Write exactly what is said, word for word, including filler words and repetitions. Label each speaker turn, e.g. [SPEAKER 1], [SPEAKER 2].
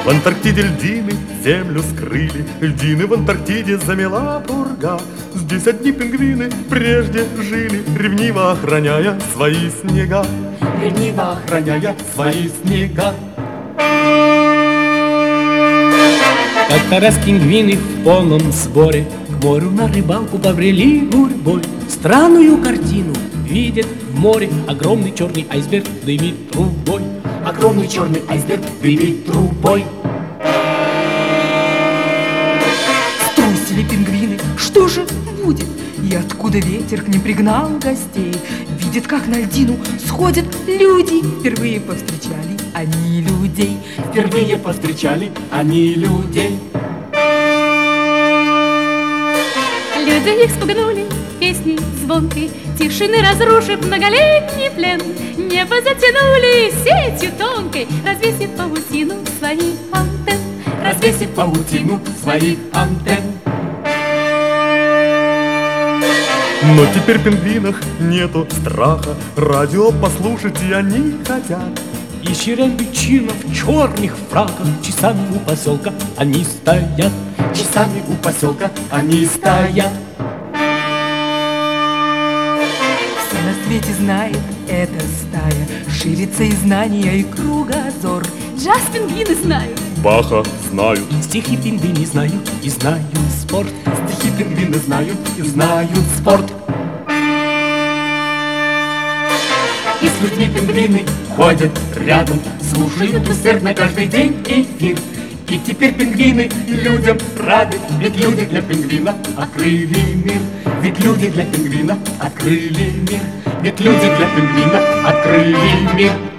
[SPEAKER 1] В Антарктиде льдины землю скрыли, льдины в Антарктиде замела пурга. Здесь одни пингвины прежде жили, ревниво охраняя свои снега. Ревниво охраняя свои снега.
[SPEAKER 2] Как-то раз пингвины в полном сборе к морю на рыбалку побрели гурьбой. Странную картину видят в море. Огромный черный айсберг дымит трубой.
[SPEAKER 1] Огромный черный айсберг дымит трубой.
[SPEAKER 3] Струсили пингвины, что же будет? И откуда ветер к ним пригнал гостей? Видят, как на льдину сходят люди. Впервые повстречали они людей.
[SPEAKER 1] Впервые повстречали они людей.
[SPEAKER 4] Люди их спугнули песней звонкой, тишины разрушив многолетний плен. Небо затянули сетью тонкой, развесив паутину своих антенн.
[SPEAKER 1] Развесив паутину своих антенн. Но теперь в пингвинах нету страха, радио послушать и они хотят.
[SPEAKER 2] И черембичинов в черных фраках часами у поселка они стоят.
[SPEAKER 1] Часами у поселка они стоят.
[SPEAKER 3] Все на свете знает эта стая, ширится и знания, и кругозор.
[SPEAKER 4] Джаз пингвины знают,
[SPEAKER 1] Баха знают,
[SPEAKER 2] Стихи пингвины знают и знают спорт.
[SPEAKER 1] стихи пингвины знают и знают спорт. И с людьми пингвины ходят рядом, слушают усердно каждый день эфир. И теперь пингвины людям рады, ведь люди для пингвина открыли мир. Ведь люди для пингвина открыли мир. Ведь люди для пингвина открыли мир.